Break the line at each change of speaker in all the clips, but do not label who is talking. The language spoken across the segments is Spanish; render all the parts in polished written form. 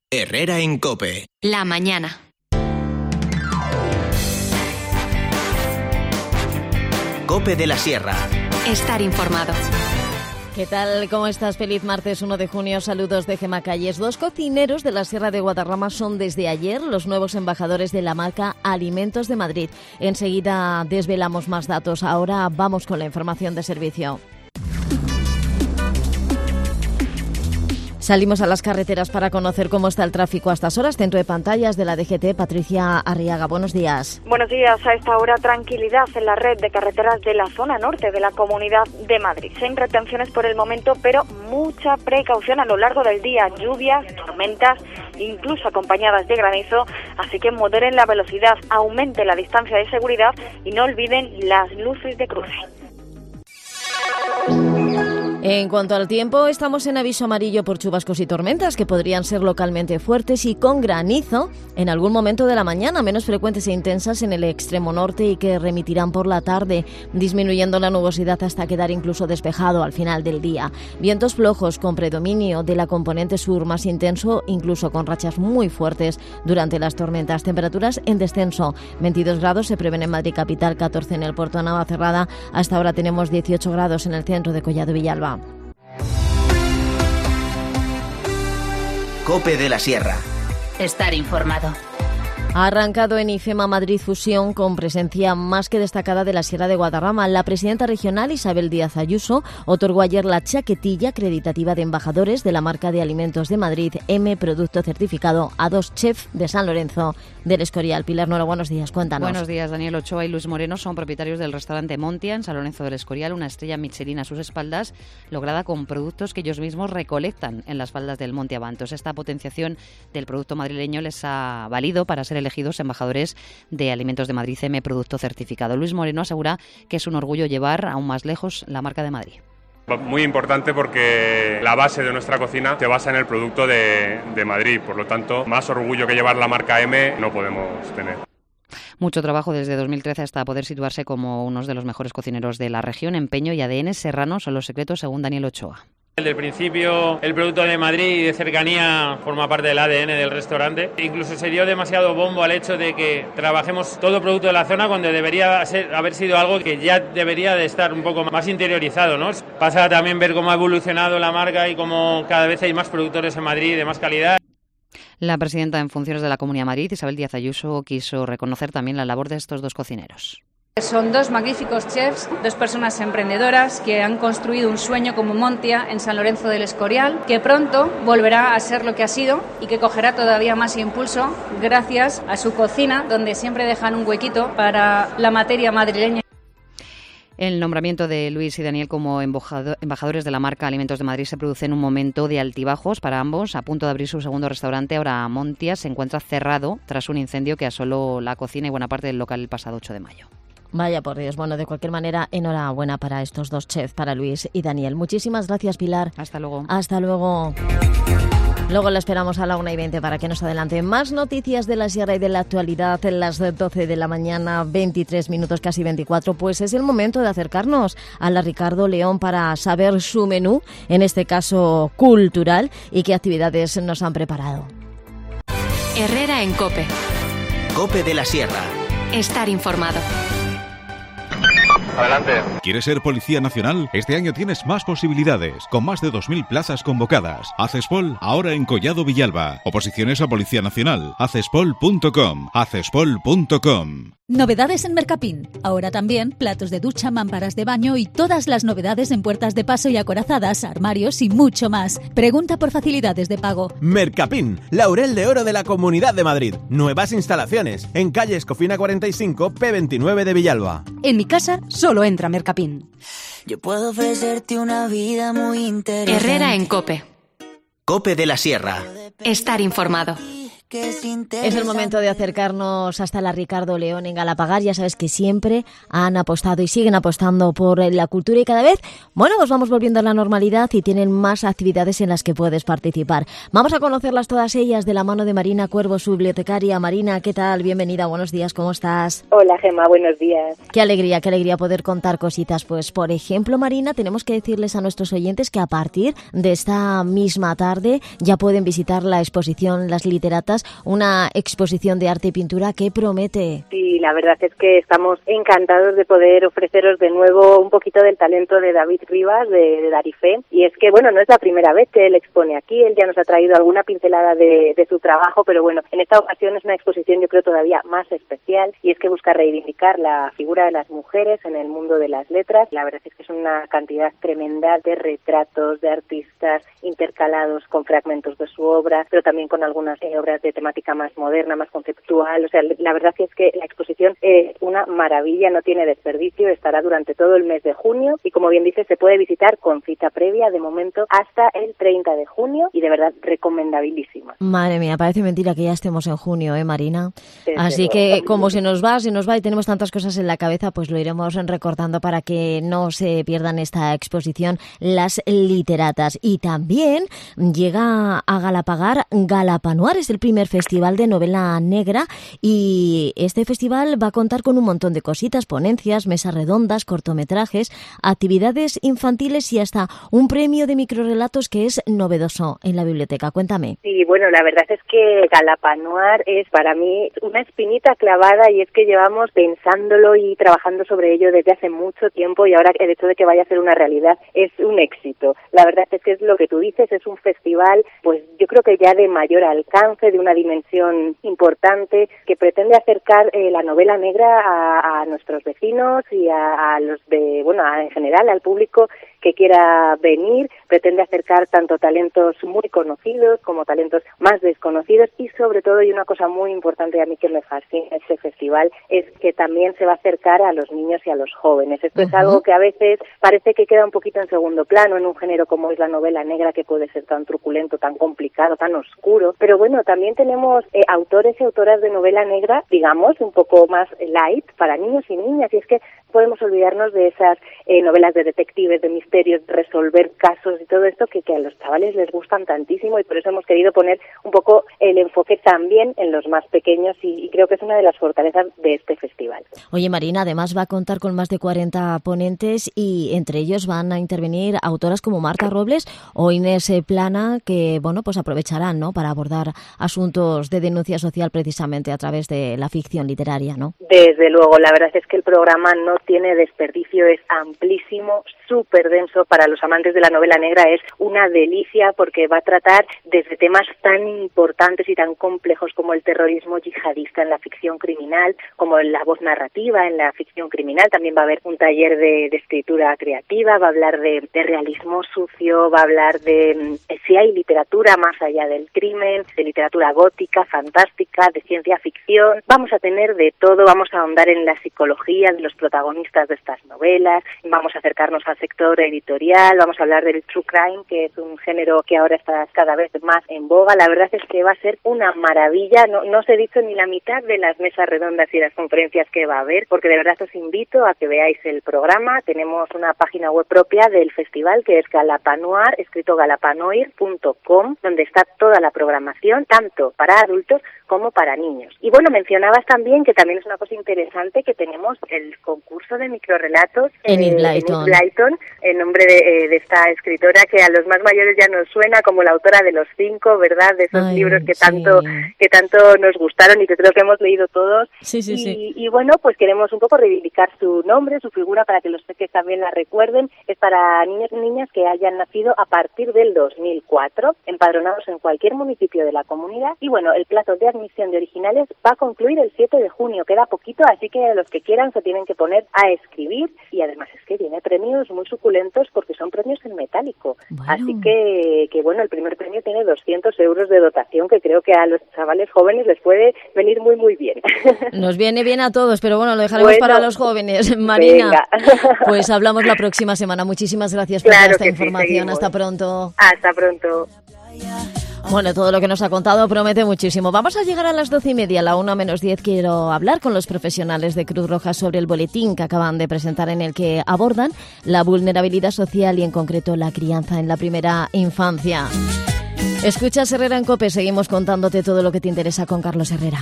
Herrera en COPE.
La mañana.
COPE de la Sierra.
Estar informado.
¿Qué tal? ¿Cómo estás? Feliz martes 1 de junio. Saludos de Gemma Calles. 2 cocineros de la Sierra de Guadarrama son desde ayer los nuevos embajadores de la marca Alimentos de Madrid. Enseguida desvelamos más datos. Ahora vamos con la información de servicio. Salimos a las carreteras para conocer cómo está el tráfico a estas horas. Centro de pantallas de la DGT, Patricia Arriaga. Buenos días.
Buenos días. A esta hora, tranquilidad en la red de carreteras de la zona norte de la Comunidad de Madrid. Sin retenciones por el momento, pero mucha precaución a lo largo del día. Lluvias, tormentas, incluso acompañadas de granizo. Así que moderen la velocidad, aumente la distancia de seguridad y no olviden las luces de cruce.
En cuanto al tiempo, estamos en aviso amarillo por chubascos y tormentas que podrían ser localmente fuertes y con granizo en algún momento de la mañana, menos frecuentes e intensas en el extremo norte y que remitirán por la tarde, disminuyendo la nubosidad hasta quedar incluso despejado al final del día. Vientos flojos con predominio de la componente sur más intenso, incluso con rachas muy fuertes durante las tormentas. Temperaturas en descenso, 22 grados se prevén en Madrid capital, 14 en el puerto de Navacerrada. Hasta ahora tenemos 18 grados en el centro de Collado Villalba.
COPE de la Sierra.
Estar informado.
Ha arrancado en IFEMA Madrid Fusión con presencia más que destacada de la Sierra de Guadarrama. La presidenta regional, Isabel Díaz Ayuso, otorgó ayer la chaquetilla acreditativa de embajadores de la marca de alimentos de Madrid, M Producto Certificado, a 2 chefs de San Lorenzo del Escorial. Pilar Nora, buenos días, cuéntanos.
Buenos días, Daniel Ochoa y Luis Moreno son propietarios del restaurante Montia en San Lorenzo del Escorial, una estrella Michelin a sus espaldas, lograda con productos que ellos mismos recolectan en las faldas del Monte Abantos. Esta potenciación del producto madrileño les ha valido para ser elegidos embajadores de Alimentos de Madrid M Producto Certificado. Luis Moreno asegura que es un orgullo llevar aún más lejos la marca de Madrid.
Muy importante porque la base de nuestra cocina se basa en el producto de Madrid, por lo tanto, más orgullo que llevar la marca M no podemos tener.
Mucho trabajo desde 2013 hasta poder situarse como uno de los mejores cocineros de la región. Empeño y ADN serrano son los secretos según Daniel Ochoa.
Desde el principio el producto de Madrid y de cercanía forma parte del ADN del restaurante. Incluso se dio demasiado bombo al hecho de que trabajemos todo producto de la zona cuando debería haber sido algo que ya debería de estar un poco más interiorizado, ¿no? Pasa también ver cómo ha evolucionado la marca y cómo cada vez hay más productores en Madrid de más calidad.
La presidenta en funciones de la Comunidad de Madrid, Isabel Díaz Ayuso, quiso reconocer también la labor de estos 2 cocineros.
Son 2 magníficos chefs, 2 personas emprendedoras que han construido un sueño como Montia en San Lorenzo del Escorial, que pronto volverá a ser lo que ha sido y que cogerá todavía más impulso gracias a su cocina, donde siempre dejan un huequito para la materia madrileña.
El nombramiento de Luis y Daniel como embajadores de la marca Alimentos de Madrid se produce en un momento de altibajos para ambos. A punto de abrir su segundo restaurante, ahora Montia se encuentra cerrado tras un incendio que asoló la cocina y buena parte del local el pasado 8 de mayo.
Vaya por Dios. Bueno, de cualquier manera, enhorabuena para estos 2 chefs, para Luis y Daniel. Muchísimas gracias, Pilar.
Hasta luego.
Hasta luego. Luego la esperamos a la 1:20 para que nos adelante más noticias de la Sierra y de la actualidad en las 12 de la mañana, 23 minutos, casi 24. Pues es el momento de acercarnos a la Ricardo León para saber su menú, en este caso cultural, y qué actividades nos han preparado.
Herrera en COPE.
COPE de la Sierra.
Estar informado.
Adelante.
¿Quieres ser Policía Nacional? Este año tienes más posibilidades, con más de 2.000 plazas convocadas. Accespol, ahora en Collado Villalba. Oposiciones a Policía Nacional. Accespol.com. Accespol.com.
Novedades en Mercapin. Ahora también platos de ducha, mamparas de baño y todas las novedades en puertas de paso y acorazadas, armarios y mucho más. Pregunta por facilidades de pago.
Mercapin, Laurel de Oro de la Comunidad de Madrid. Nuevas instalaciones en calle Escofina 45, P29 de Villalba.
En mi casa solo entra Mercapin.
Yo puedo ofrecerte una vida muy interesante.
Herrera en COPE.
COPE de la Sierra.
Estar informado.
Es el momento de acercarnos hasta la Ricardo León en Galapagar. Ya sabes que siempre han apostado y siguen apostando por la cultura y cada vez, bueno, pues vamos volviendo a la normalidad y tienen más actividades en las que puedes participar. Vamos a conocerlas todas ellas de la mano de Marina Cuervo, su bibliotecaria. Marina, ¿qué tal? Bienvenida, buenos días, ¿cómo estás?
Hola, Gemma, buenos días.
Qué alegría poder contar cositas. Pues, por ejemplo, Marina, tenemos que decirles a nuestros oyentes que a partir de esta misma tarde ya pueden visitar la exposición Las Literatas, una exposición de arte y pintura que promete.
Sí, la verdad es que estamos encantados de poder ofreceros de nuevo un poquito del talento de David Rivas, de Darifé, y es que, bueno, no es la primera vez que él expone aquí, él ya nos ha traído alguna pincelada de su trabajo, pero bueno, en esta ocasión es una exposición yo creo todavía más especial, y es que busca reivindicar la figura de las mujeres en el mundo de las letras. La verdad es que es una cantidad tremenda de retratos de artistas intercalados con fragmentos de su obra, pero también con algunas obras de temática más moderna, más conceptual. O sea, la verdad es que la exposición es una maravilla, no tiene desperdicio, estará durante todo el mes de junio y, como bien dice, se puede visitar con cita previa de momento hasta el 30 de junio y de verdad recomendabilísima.
Madre mía, parece mentira que ya estemos en junio, Marina?
Desde
Así
luego.
que como se nos va y tenemos tantas cosas en la cabeza, pues lo iremos recordando para que no se pierdan esta exposición Las Literatas. Y también llega a Galapagar Galapanuar, es el primer festival de novela negra y este festival va a contar con un montón de cositas, ponencias, mesas redondas, cortometrajes, actividades infantiles y hasta un premio de microrelatos que es novedoso en la biblioteca. Cuéntame.
Sí, bueno, la verdad es que Galapanuar es para mí una espinita clavada y es que llevamos pensándolo y trabajando sobre ello desde hace mucho tiempo y ahora el hecho de que vaya a ser una realidad es un éxito. La verdad es que es lo que tú dices, es un festival, pues yo creo que ya de mayor alcance, de una dimensión importante, que pretende acercar la novela negra a nuestros vecinos y a los de, bueno, en general al público que quiera venir. Pretende acercar tanto talentos muy conocidos como talentos más desconocidos y sobre todo, y una cosa muy importante a mí que me fascina este festival, es que también se va a acercar a los niños y a los jóvenes. Esto es algo que a veces parece que queda un poquito en segundo plano en un género como es la novela negra, que puede ser tan truculento, tan complicado, tan oscuro, pero bueno, también tenemos autores y autoras de novela negra, digamos, un poco más light para niños y niñas, y es que podemos olvidarnos de esas novelas de detectives, de misterios, de resolver casos y todo esto que a los chavales les gustan tantísimo, y por eso hemos querido poner un poco el enfoque también en los más pequeños y creo que es una de las fortalezas de este festival.
Oye, Marina, además va a contar con más de 40 ponentes y entre ellos van a intervenir autoras como Marta Robles o Inés Plana, que, bueno, pues aprovecharán, ¿no?, para abordar asuntos de denuncia social precisamente a través de la ficción literaria, ¿no?
Desde luego, la verdad es que el programa no tiene desperdicio, es amplísimo, súper denso. Para los amantes de la novela negra es una delicia porque va a tratar desde temas tan importantes y tan complejos como el terrorismo yihadista en la ficción criminal, como la voz narrativa en la ficción criminal. También va a haber un taller de escritura creativa, va a hablar de realismo sucio, va a hablar de si hay literatura más allá del crimen, de literatura gótica, fantástica, de ciencia ficción. Vamos a tener de todo, vamos a ahondar en la psicología de los protagonistas de estas novelas, vamos a acercarnos al sector editorial, vamos a hablar del true crime, que es un género que ahora está cada vez más en boga. La verdad es que va a ser una maravilla, no os he dicho ni la mitad de las mesas redondas y las conferencias que va a haber, porque de verdad os invito a que veáis el programa. Tenemos una página web propia del festival que es Galapanuar, escrito galapanoir.com, donde está toda la programación, tanto para adultos como para niños. Y bueno, mencionabas también que también es una cosa interesante que tenemos el concurso de microrelatos
Enid Blyton,
en nombre de esta escritora que a los más mayores ya nos suena como la autora de Los Cinco, ¿verdad? De esos libros que tanto nos gustaron y que creo que hemos leído todos.
Sí.
Y bueno, pues queremos un poco reivindicar su nombre, su figura, para que los peques también la recuerden. Es para niños y niñas que hayan nacido a partir del 2004, empadronados en cualquier municipio de la comunidad. Y bueno, el plazo de admisión de originales va a concluir el 7 de junio, queda poquito, así que los que quieran se tienen que poner a escribir, y además es que tiene premios muy suculentos porque son premios en metálico.
Bueno.
Así que bueno, el primer premio tiene 200 euros de dotación, que creo que a los chavales jóvenes les puede venir muy muy bien.
Nos viene bien a todos, pero bueno, lo dejaremos para los jóvenes. Marina, pues hablamos la próxima semana. Muchísimas gracias por esta información.
Sí,
hasta pronto.
Hasta pronto.
Bueno, todo lo que nos ha contado promete muchísimo. Vamos a llegar a las 12:30, a la 1:10. Quiero hablar con los profesionales de Cruz Roja sobre el boletín que acaban de presentar, en el que abordan la vulnerabilidad social y en concreto la crianza en la primera infancia. Escuchas Herrera en COPE, seguimos contándote todo lo que te interesa con Carlos Herrera.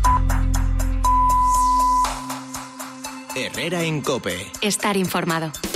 Herrera en COPE.
Estar informado.